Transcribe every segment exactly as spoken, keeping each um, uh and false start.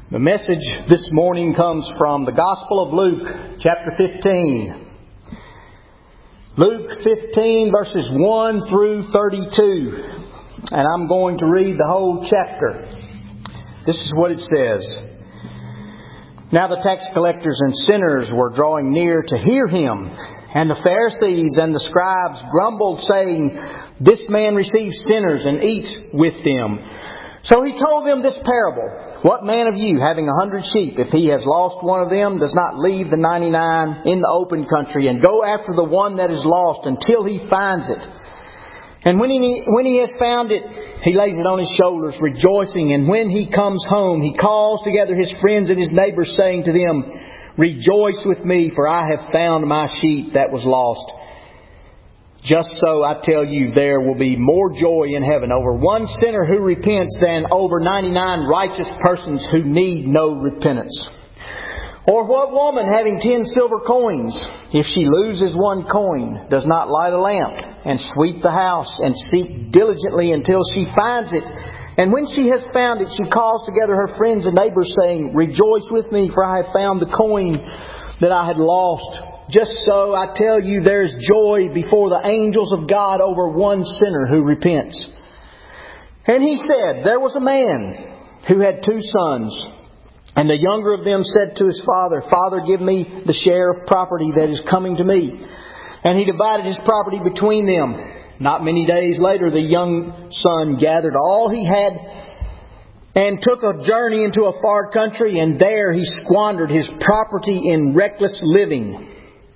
The message this morning comes from the Gospel of Luke, chapter fifteen. Luke fifteen, verses one through thirty-two. And I'm going to read the whole chapter. This is what it says. Now the tax collectors and sinners were drawing near to hear him. And the Pharisees and the scribes grumbled, saying, "This man receives sinners and eats with them." So he told them this parable. "What man of you, having a hundred sheep, if he has lost one of them, does not leave the ninety-nine in the open country and go after the one that is lost until he finds it? And when he, when he has found it, he lays it on his shoulders, rejoicing. And when he comes home, he calls together his friends and his neighbors, saying to them, 'Rejoice with me, for I have found my sheep that was lost.' Just so, I tell you, there will be more joy in heaven over one sinner who repents than over ninety-nine righteous persons who need no repentance. Or what woman, having ten silver coins, if she loses one coin, does not light a lamp and sweep the house and seek diligently until she finds it? And when she has found it, she calls together her friends and neighbors, saying, 'Rejoice with me, for I have found the coin that I had lost.' Just so, I tell you, there is joy before the angels of God over one sinner who repents." And he said, "There was a man who had two sons. And the younger of them said to his father, 'Father, give me the share of property that is coming to me.' And he divided his property between them. Not many days later, the young son gathered all he had and took a journey into a far country, and there he squandered his property in reckless living.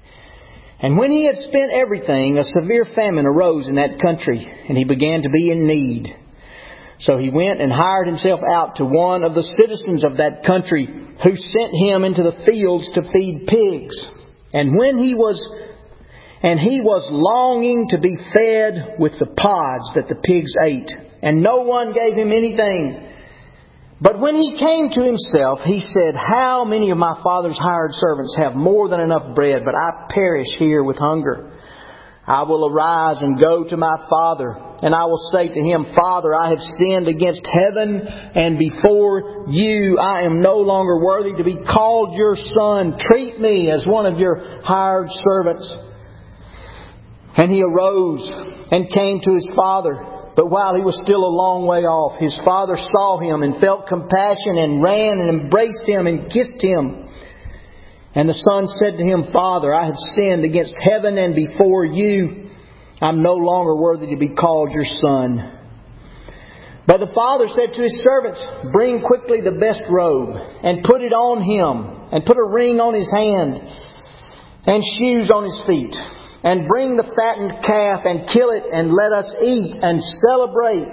And when he had spent everything, a severe famine arose in that country, and he began to be in need. So he went and hired himself out to one of the citizens of that country, who sent him into the fields to feed pigs. And when he was and he was longing to be fed with the pods that the pigs ate, and no one gave him anything. But when he came to himself, he said, 'How many of my father's hired servants have more than enough bread, but I perish here with hunger? I will arise and go to my father, and I will say to him, Father, I have sinned against heaven and before you. I am no longer worthy to be called your son. Treat me as one of your hired servants.' And he arose and came to his father. But while he was still a long way off, his father saw him and felt compassion and ran and embraced him and kissed him. And the son said to him, 'Father, I have sinned against heaven and before you. I'm no longer worthy to be called your son.' But the father said to his servants, 'Bring quickly the best robe and put it on him, and put a ring on his hand and shoes on his feet. And bring the fattened calf and kill it, and let us eat and celebrate.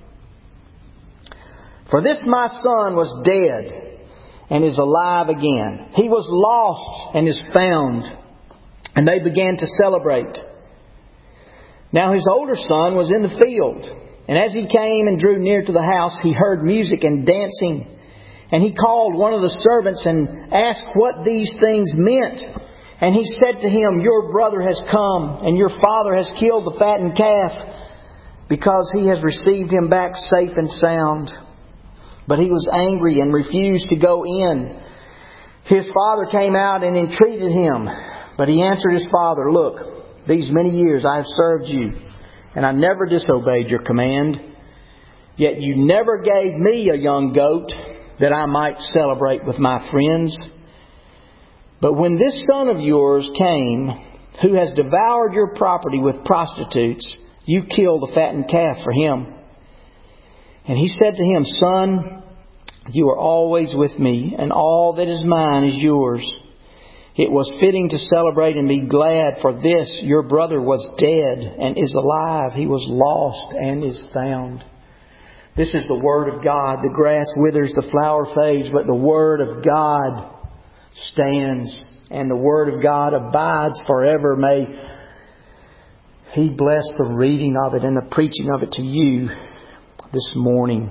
For this my son was dead and is alive again. He was lost and is found.' And they began to celebrate. Now his older son was in the field. And as he came and drew near to the house, he heard music and dancing. And he called one of the servants and asked what these things meant. And he said to him, 'Your brother has come, and your father has killed the fattened calf, because he has received him back safe and sound.' But he was angry and refused to go in. His father came out and entreated him. But he answered his father, 'Look, these many years I have served you, and I never disobeyed your command. Yet you never gave me a young goat that I might celebrate with my friends. But when this son of yours came, who has devoured your property with prostitutes, you killed the fattened calf for him.' And he said to him, 'Son, you are always with me, and all that is mine is yours. It was fitting to celebrate and be glad, for this your brother was dead and is alive. He was lost and is found.'" This is the Word of God. The grass withers, the flower fades, but the Word of God stands, and the Word of God abides forever. May He bless the reading of it and the preaching of it to you this morning.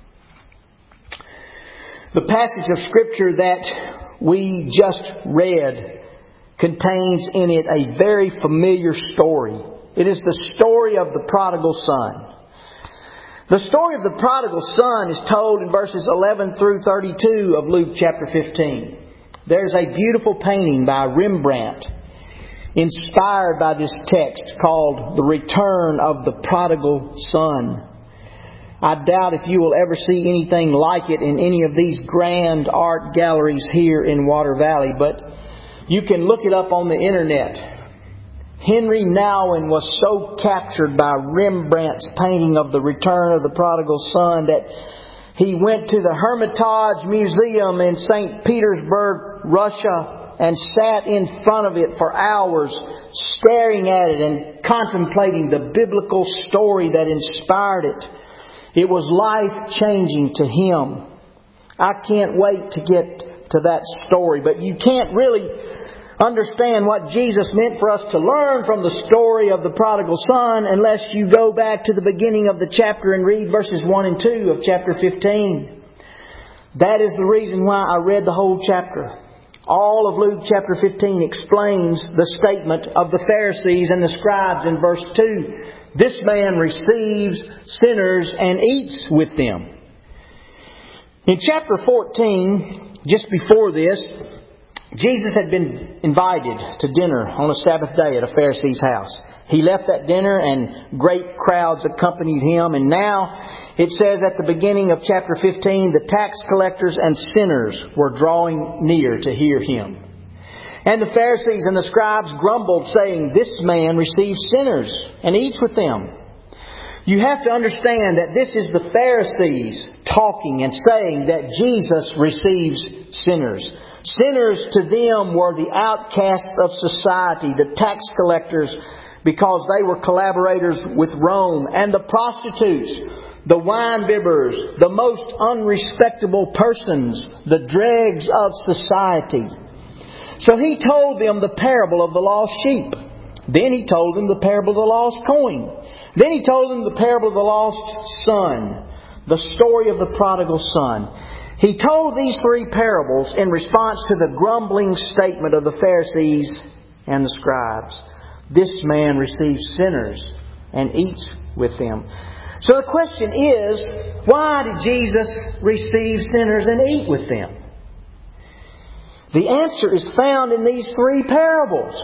The passage of Scripture that we just read contains in it a very familiar story. It is the story of the prodigal son. The story of the prodigal son is told in verses eleven through thirty-two of Luke chapter fifteen. There's a beautiful painting by Rembrandt inspired by this text called The Return of the Prodigal Son. I doubt if you will ever see anything like it in any of these grand art galleries here in Water Valley, but you can look it up on the internet. Henry Nouwen was so captured by Rembrandt's painting of the return of the prodigal son that he went to the Hermitage Museum in Saint Petersburg, Russia, and sat in front of it for hours, staring at it and contemplating the biblical story that inspired it. It was life-changing to him. I can't wait to get to that story, but you can't really understand what Jesus meant for us to learn from the story of the prodigal son unless you go back to the beginning of the chapter and read verses one and two of chapter fifteen. That is the reason why I read the whole chapter. All of Luke chapter fifteen explains the statement of the Pharisees and the scribes in verse two. This man receives sinners and eats with them. In chapter fourteen, just before this, Jesus had been invited to dinner on a Sabbath day at a Pharisee's house. He left that dinner and great crowds accompanied him. And now it says at the beginning of chapter fifteen, the tax collectors and sinners were drawing near to hear him. And the Pharisees and the scribes grumbled, saying, "This man receives sinners and eats with them." You have to understand that this is the Pharisees talking and saying that Jesus receives sinners. Sinners to them were the outcasts of society, the tax collectors, because they were collaborators with Rome, and the prostitutes, the wine bibbers, the most unrespectable persons, the dregs of society. So He told them the parable of the lost sheep. Then He told them the parable of the lost coin. Then He told them the parable of the lost son, the story of the prodigal son. He told these three parables in response to the grumbling statement of the Pharisees and the scribes. This man receives sinners and eats with them. So the question is, why did Jesus receive sinners and eat with them? The answer is found in these three parables.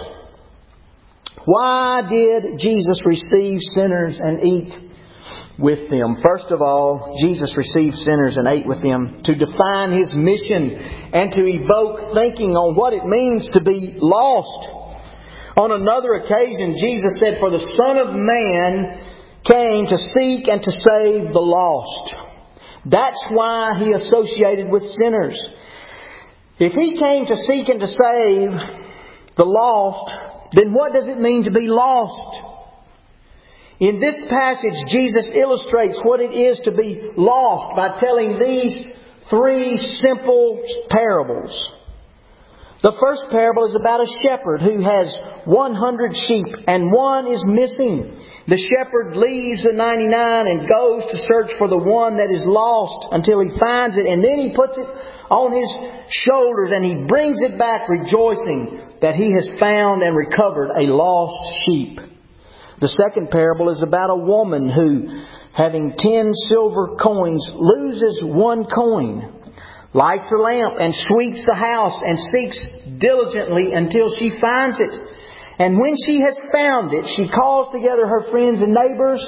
Why did Jesus receive sinners and eat with them? First of all, Jesus received sinners and ate with them to define His mission and to evoke thinking on what it means to be lost. On another occasion, Jesus said, "For the Son of Man came to seek and to save the lost." That's why He associated with sinners. If He came to seek and to save the lost, then what does it mean to be lost? In this passage, Jesus illustrates what it is to be lost by telling these three simple parables. The first parable is about a shepherd who has one hundred sheep and one is missing. The shepherd leaves the ninety-nine and goes to search for the one that is lost until he finds it. And then he puts it on his shoulders and he brings it back rejoicing that he has found and recovered a lost sheep. The second parable is about a woman who, having ten silver coins, loses one coin, lights a lamp and sweeps the house and seeks diligently until she finds it. And when she has found it, she calls together her friends and neighbors,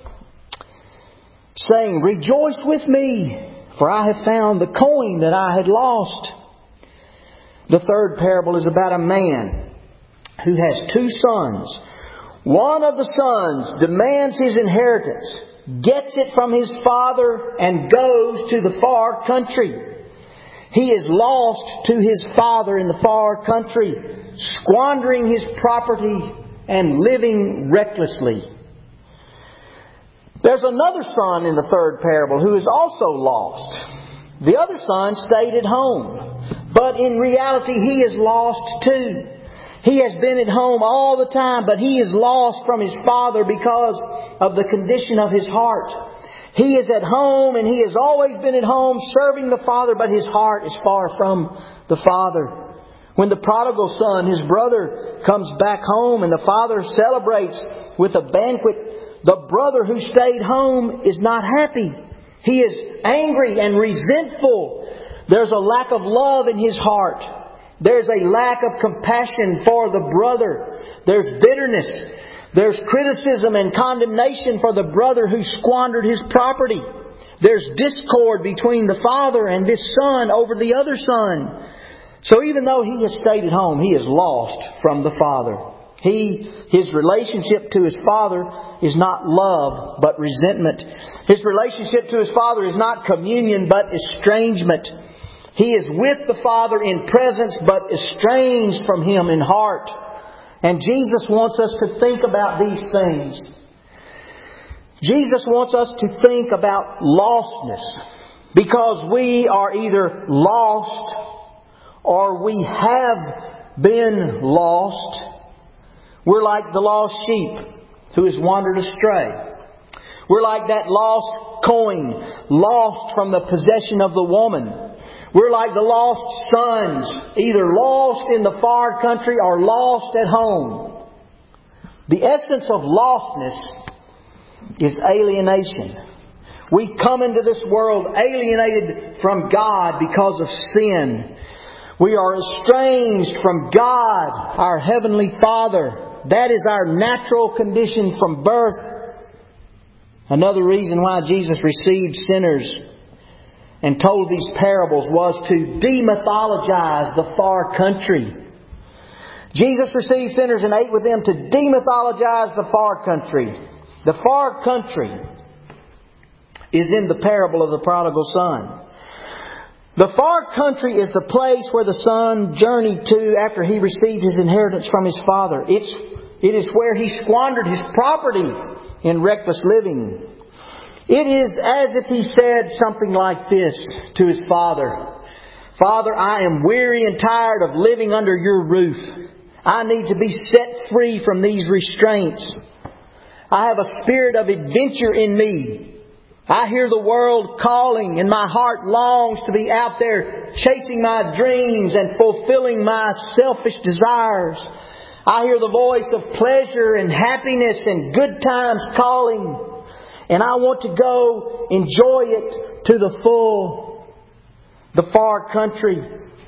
saying, "Rejoice with me, for I have found the coin that I had lost." The third parable is about a man who has two sons. One of the sons demands his inheritance, gets it from his father, and goes to the far country. He is lost to his father in the far country, squandering his property and living recklessly. There's another son in the third parable who is also lost. The other son stayed at home, but in reality he is lost too. He has been at home all the time, but he is lost from his father because of the condition of his heart. He is at home and he has always been at home serving the Father, but his heart is far from the Father. When the prodigal son, his brother, comes back home and the father celebrates with a banquet The brother who stayed home is not happy. He is angry and resentful. There's a lack of love in his heart. There's a lack of compassion for the brother. There's bitterness. There's criticism and condemnation for the brother who squandered his property. There's discord between the father and this son over the other son. So even though he has stayed at home, he is lost from the father. He, his relationship to his father is not love, but resentment. His relationship to his father is not communion, but estrangement. He is with the Father in presence, but estranged from Him in heart. And Jesus wants us to think about these things. Jesus wants us to think about lostness. Because we are either lost or we have been lost. We're like the lost sheep who has wandered astray. We're like that lost coin, lost from the possession of the woman. We're like the lost sons, either lost in the far country or lost at home. The essence of lostness is alienation. We come into this world alienated from God because of sin. We are estranged from God, our Heavenly Father. That is our natural condition from birth. Another reason why Jesus received sinners and told these parables was to demythologize the far country. Jesus received sinners and ate with them to demythologize the far country. The far country is in the parable of the prodigal son. The far country is the place where the son journeyed to after he received his inheritance from his father. It's, it is where he squandered his property in reckless living. It is as if he said something like this to his father. Father, I am weary and tired of living under your roof. I need to be set free from these restraints. I have a spirit of adventure in me. I hear the world calling and my heart longs to be out there chasing my dreams and fulfilling my selfish desires. I hear the voice of pleasure and happiness and good times calling. And I want to go enjoy it to the full. The far country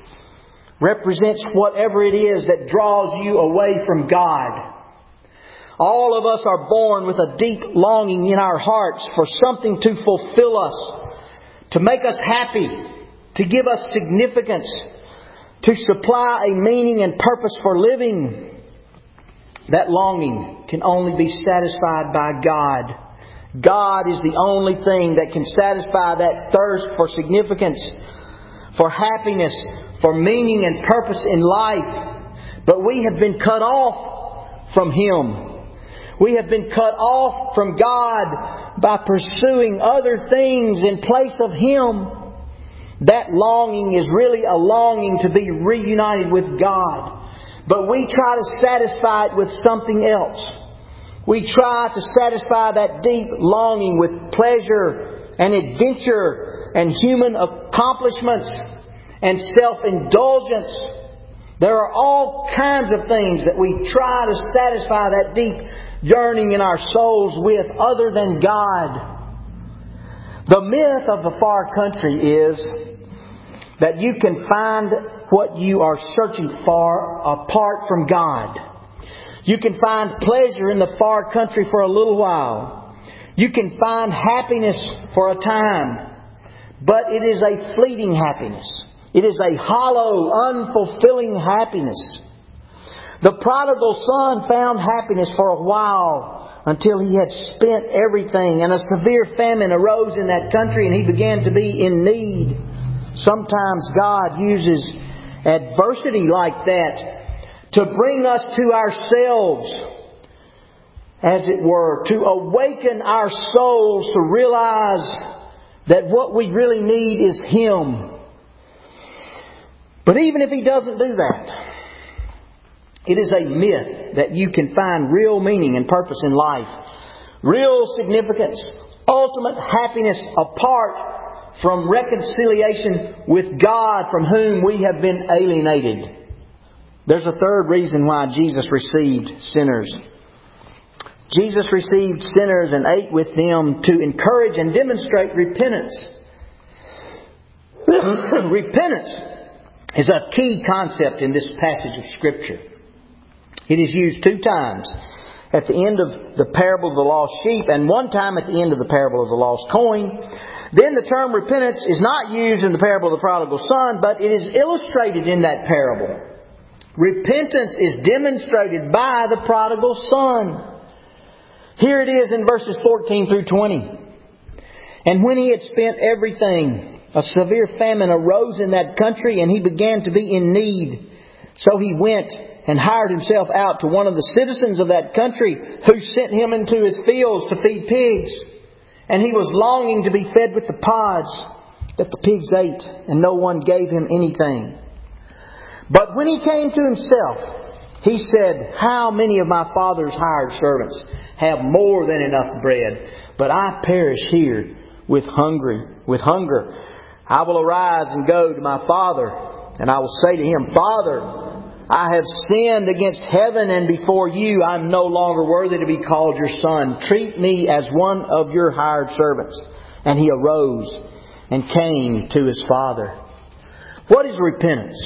represents whatever it is that draws you away from God. All of us are born with a deep longing in our hearts for something to fulfill us, to make us happy, to give us significance, to supply a meaning and purpose for living. That longing can only be satisfied by God. God is the only thing that can satisfy that thirst for significance, for happiness, for meaning and purpose in life. But we have been cut off from Him. We have been cut off from God by pursuing other things in place of Him. That longing is really a longing to be reunited with God. But we try to satisfy it with something else. We try to satisfy that deep longing with pleasure and adventure and human accomplishments and self-indulgence. There are all kinds of things that we try to satisfy that deep yearning in our souls with other than God. The myth of the far country is that you can find what you are searching for apart from God. You can find pleasure in the far country for a little while. You can find happiness for a time. But it is a fleeting happiness. It is a hollow, unfulfilling happiness. The prodigal son found happiness for a while until he had spent everything, and a severe famine arose in that country and he began to be in need. Sometimes God uses adversity like that to bring us to ourselves, as it were, to awaken our souls to realize that what we really need is Him. But even if He doesn't do that, it is a myth that you can find real meaning and purpose in life, real significance, ultimate happiness apart from reconciliation with God from whom we have been alienated. There's a third reason why Jesus received sinners. Jesus received sinners and ate with them to encourage and demonstrate repentance. Repentance is a key concept in this passage of Scripture. It is used two times. At the end of the parable of the lost sheep and one time at the end of the parable of the lost coin. Then the term repentance is not used in the parable of the prodigal son, but it is illustrated in that parable. Repentance is demonstrated by the prodigal son. Here it is in verses fourteen through twenty. And when he had spent everything, a severe famine arose in that country, and he began to be in need. So he went and hired himself out to one of the citizens of that country, who sent him into his fields to feed pigs. And he was longing to be fed with the pods that the pigs ate, and no one gave him anything. But when he came to himself, he said, "How many of my father's hired servants have more than enough bread, but I perish here with hunger. With hunger, I will arise and go to my father, and I will say to him, Father, I have sinned against heaven and before you. I am no longer worthy to be called your son. Treat me as one of your hired servants." And he arose and came to his father. What is repentance?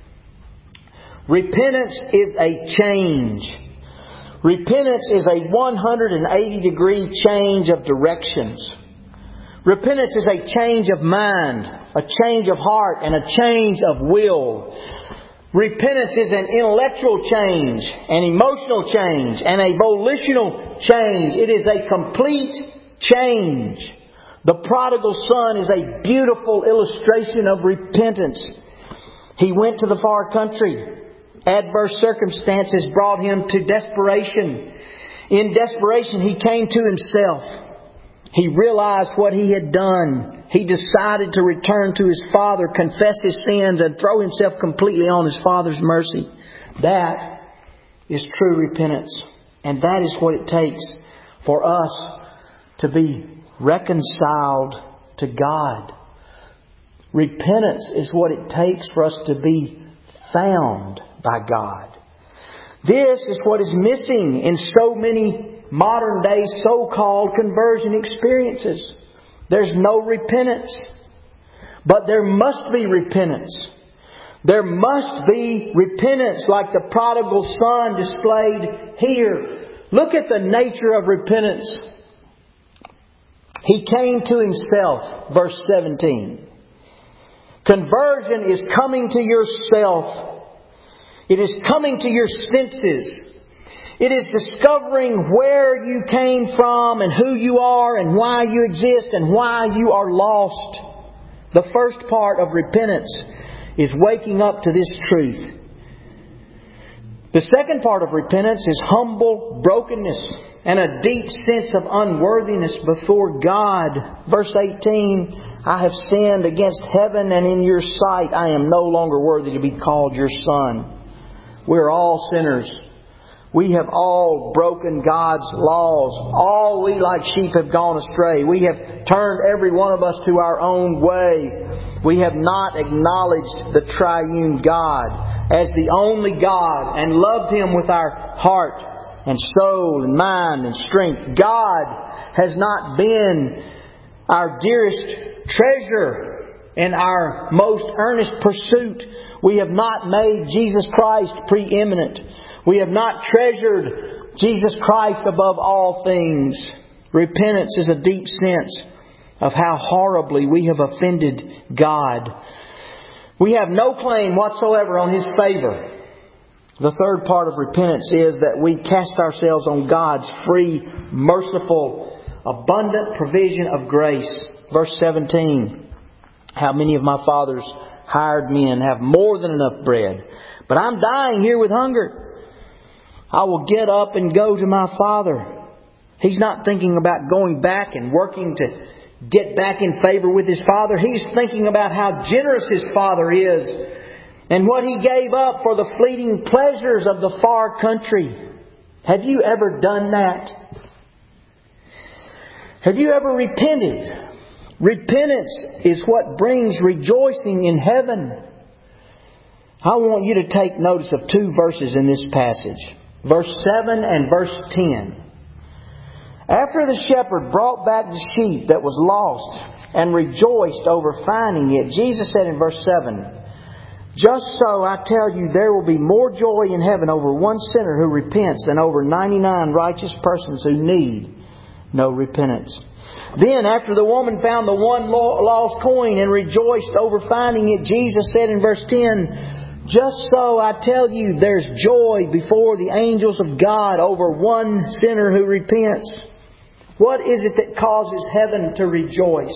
Repentance is a change. Repentance is a one hundred eighty degree change of directions. Repentance is a change of mind, a change of heart, and a change of will. Repentance is an intellectual change, an emotional change, and a volitional change. It is a complete change. The prodigal son is a beautiful illustration of repentance. He went to the far country. Adverse circumstances brought him to desperation. In desperation, he came to himself. He realized what he had done. He decided to return to his father, confess his sins, and throw himself completely on his father's mercy. That is true repentance. And that is what it takes for us to be reconciled to God. Repentance is what it takes for us to be found by God. This is what is missing in so many modern day so-called conversion experiences. There's no repentance. But there must be repentance. There must be repentance like the prodigal son displayed here. Look at the nature of repentance. He came to himself, verse seventeen. Conversion is coming to yourself. It is coming to your senses. It is discovering where you came from and who you are and why you exist and why you are lost. The first part of repentance is waking up to this truth. The second part of repentance is humble brokenness and a deep sense of unworthiness before God. Verse eighteen, I have sinned against heaven and in your sight. I am no longer worthy to be called your son. We're all sinners. We have all broken God's laws. All we like sheep have gone astray. We have turned every one of us to our own way. We have not acknowledged the triune God as the only God and loved Him with our heart and soul and mind and strength. God has not been our dearest treasure and our most earnest pursuit. We have not made Jesus Christ preeminent. We have not treasured Jesus Christ above all things. Repentance is a deep sense of how horribly we have offended God. We have no claim whatsoever on His favor. The third part of repentance is that we cast ourselves on God's free, merciful, abundant provision of grace. Verse seventeen. How many of my father's hired men have more than enough bread, but I'm dying here with hunger. I will get up and go to my father. He's not thinking about going back and working to get back in favor with his father. He's thinking about how generous his father is and what he gave up for the fleeting pleasures of the far country. Have you ever done that? Have you ever repented? Repentance is what brings rejoicing in heaven. I want you to take notice of two verses in this passage. Verse seven and verse ten. After the shepherd brought back the sheep that was lost and rejoiced over finding it, Jesus said in verse seven, "Just so I tell you, there will be more joy in heaven over one sinner who repents than over ninety-nine righteous persons who need no repentance." Then, after the woman found the one lost coin and rejoiced over finding it, Jesus said in verse ten, "Just so I tell you, there's joy before the angels of God over one sinner who repents." What is it that causes heaven to rejoice?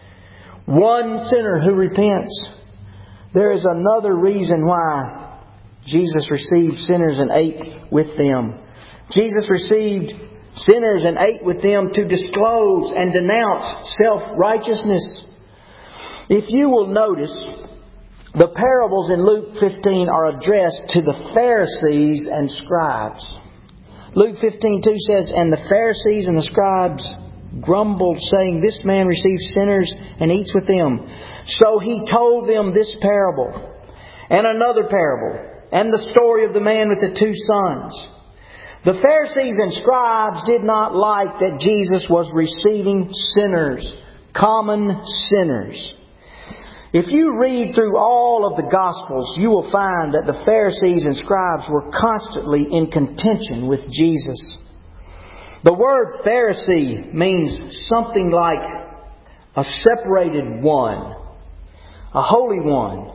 One sinner who repents. There is another reason why Jesus received sinners and ate with them. Jesus received sinners and ate with them to disclose and denounce self-righteousness. If you will notice, the parables in Luke fifteen are addressed to the Pharisees and scribes. Luke fifteen two says, "And the Pharisees and the scribes grumbled, saying, 'This man receives sinners and eats with them.' So He told them this parable, and another parable, and the story of the man with the two sons." The Pharisees and scribes did not like that Jesus was receiving sinners, common sinners. If you read through all of the Gospels, you will find that the Pharisees and scribes were constantly in contention with Jesus. The word Pharisee means something like a separated one, a holy one.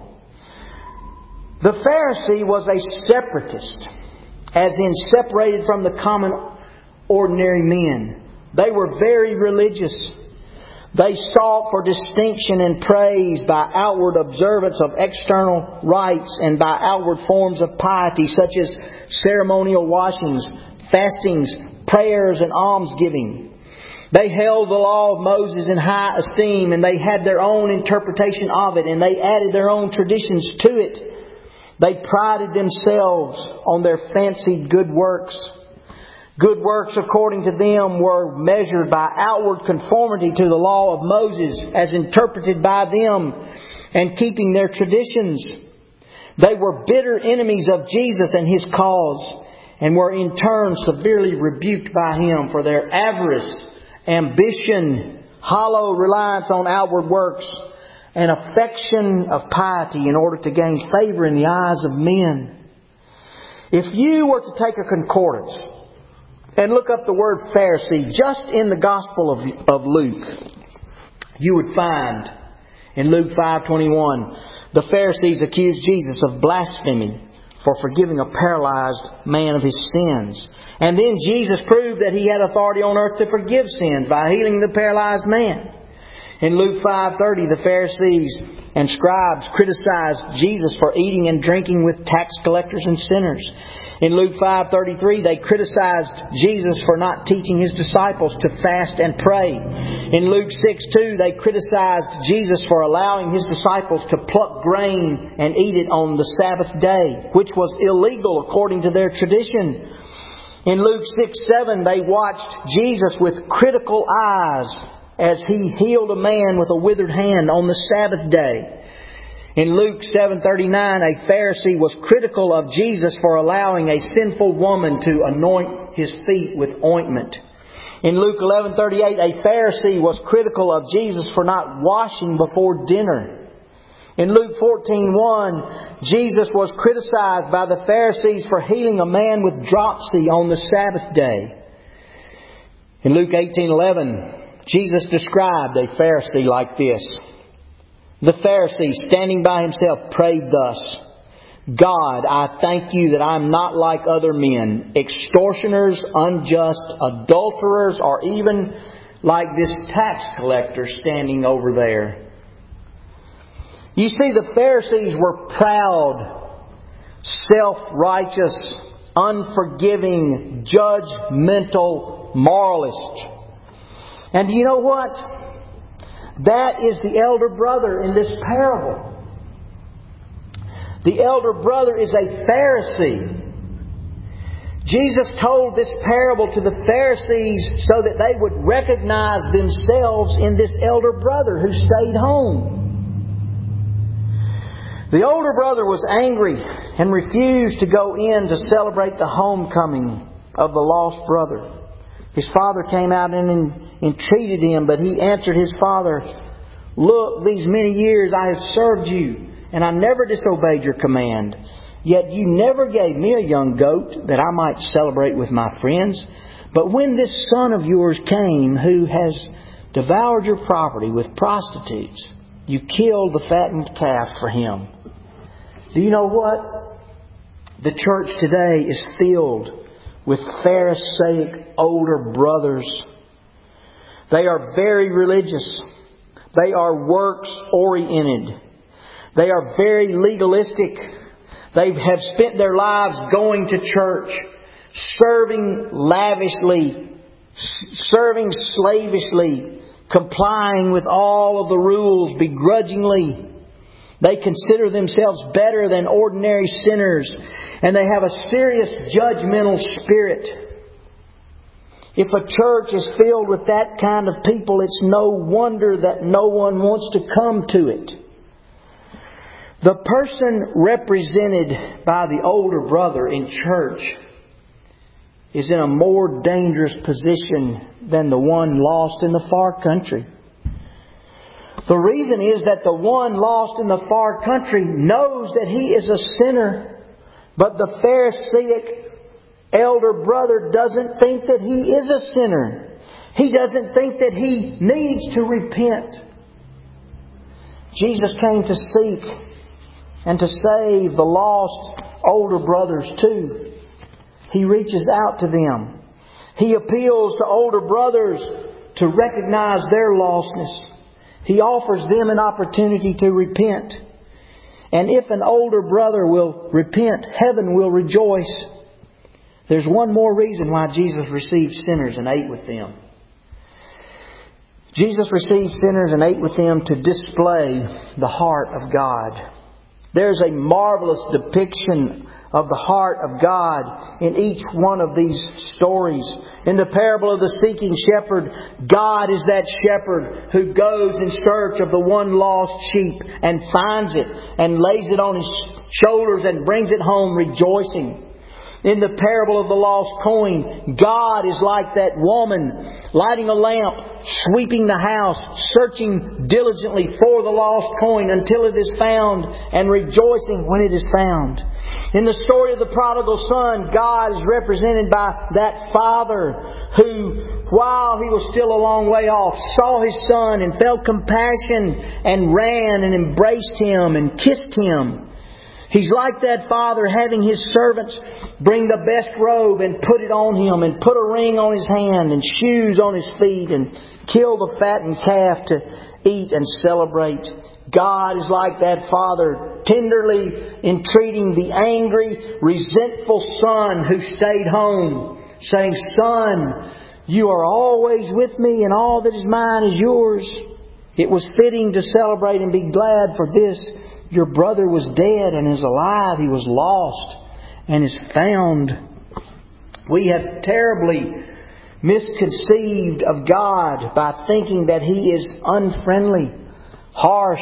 The Pharisee was a separatist, as in separated from the common ordinary men. They were very religious. They sought for distinction and praise by outward observance of external rites and by outward forms of piety such as ceremonial washings, fastings, prayers and almsgiving. They held the law of Moses in high esteem, and they had their own interpretation of it, and they added their own traditions to it. They prided themselves on their fancied good works. Good works, according to them, were measured by outward conformity to the law of Moses as interpreted by them and keeping their traditions. They were bitter enemies of Jesus and His cause, and were in turn severely rebuked by Him for their avarice, ambition, hollow reliance on outward works, and affection of piety in order to gain favour in the eyes of men. If you were to take a concordance and look up the word Pharisee just in the Gospel of, of Luke, you would find in Luke five twenty-one, the Pharisees accused Jesus of blasphemy for forgiving a paralyzed man of his sins. And then Jesus proved that He had authority on earth to forgive sins by healing the paralyzed man. In Luke five thirty, the Pharisees and scribes criticized Jesus for eating and drinking with tax collectors and sinners. In Luke five thirty-three, they criticized Jesus for not teaching His disciples to fast and pray. In Luke six two, they criticized Jesus for allowing His disciples to pluck grain and eat it on the Sabbath day, which was illegal according to their tradition. In Luke six seven, they watched Jesus with critical eyes as He healed a man with a withered hand on the Sabbath day. In Luke seven thirty-nine, a Pharisee was critical of Jesus for allowing a sinful woman to anoint His feet with ointment. In Luke eleven thirty-eight, a Pharisee was critical of Jesus for not washing before dinner. In Luke fourteen one, Jesus was criticized by the Pharisees for healing a man with dropsy on the Sabbath day. In Luke eighteen eleven, Jesus described a Pharisee like this. The Pharisee, standing by himself, prayed thus: "God, I thank You that I am not like other men, extortioners, unjust, adulterers, or even like this tax collector standing over there." You see, the Pharisees were proud, self-righteous, unforgiving, judgmental moralists. And you know what? That is the elder brother in this parable. The elder brother is a Pharisee. Jesus told this parable to the Pharisees so that they would recognize themselves in this elder brother who stayed home. The older brother was angry and refused to go in to celebrate the homecoming of the lost brother. His father came out and entreated him, but he answered his father, "Look, these many years I have served you, and I never disobeyed your command. Yet you never gave me a young goat that I might celebrate with my friends. But when this son of yours came, who has devoured your property with prostitutes, you killed the fattened calf for him." Do you know what? The church today is filled with Pharisaic older brothers. They are very religious. They are works-oriented. They are very legalistic. They have spent their lives going to church, serving lavishly, serving slavishly, complying with all of the rules begrudgingly. They consider themselves better than ordinary sinners, and they have a serious judgmental spirit. If a church is filled with that kind of people, it's no wonder that no one wants to come to it. The person represented by the older brother in church is in a more dangerous position than the one lost in the far country. The reason is that the one lost in the far country knows that he is a sinner, but the Pharisaic elder brother doesn't think that he is a sinner. He doesn't think that he needs to repent. Jesus came to seek and to save the lost older brothers too. He reaches out to them. He appeals to older brothers to recognize their lostness. He offers them an opportunity to repent. And if an older brother will repent, heaven will rejoice. There's one more reason why Jesus received sinners and ate with them. Jesus received sinners and ate with them to display the heart of God. There's a marvelous depiction of the heart of God in each one of these stories. In the parable of the seeking shepherd, God is that shepherd who goes in search of the one lost sheep and finds it and lays it on his shoulders and brings it home rejoicing. In the parable of the lost coin, God is like that woman lighting a lamp, sweeping the house, searching diligently for the lost coin until it is found and rejoicing when it is found. In the story of the prodigal son, God is represented by that father who, while he was still a long way off, saw his son and felt compassion and ran and embraced him and kissed him. He's like that father having his servants bring the best robe and put it on him and put a ring on his hand and shoes on his feet and kill the fattened calf to eat and celebrate. God is like that father tenderly entreating the angry, resentful son who stayed home, saying, "Son, you are always with me and all that is mine is yours." It was fitting to celebrate and be glad for this. Your brother was dead and is alive. He was lost and is found. We have terribly misconceived of God by thinking that He is unfriendly, harsh,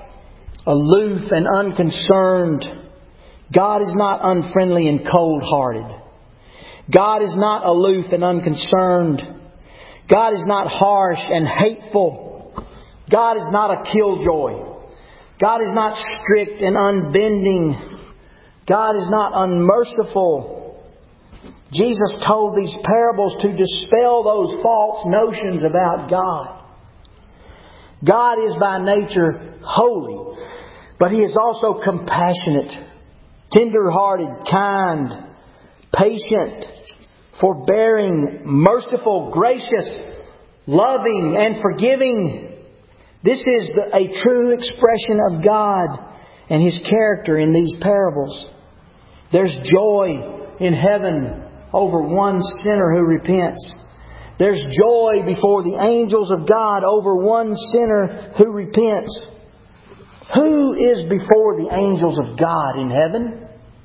aloof and unconcerned. God is not unfriendly and cold-hearted. God is not aloof and unconcerned. God is not harsh and hateful. God is not a killjoy. God is not strict and unbending. God is not unmerciful. Jesus told these parables to dispel those false notions about God. God is by nature holy, but He is also compassionate, tender-hearted, kind, patient, forbearing, merciful, gracious, loving, and forgiving. This is the, a true expression of God and His character in these parables. There's joy in heaven over one sinner who repents. There's joy before the angels of God over one sinner who repents. Who is before the angels of God in heaven?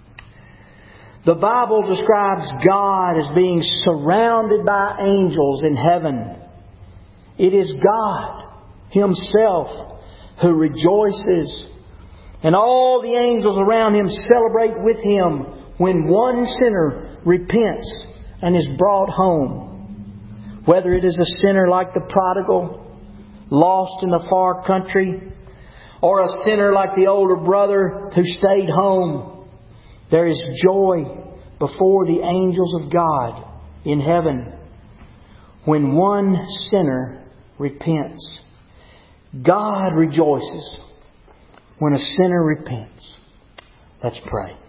The Bible describes God as being surrounded by angels in heaven. It is God Himself who rejoices, and all the angels around Him celebrate with Him when one sinner repents and is brought home. Whether it is a sinner like the prodigal, lost in the far country, or a sinner like the older brother who stayed home, there is joy before the angels of God in heaven when one sinner repents. God rejoices when a sinner repents. Let's pray.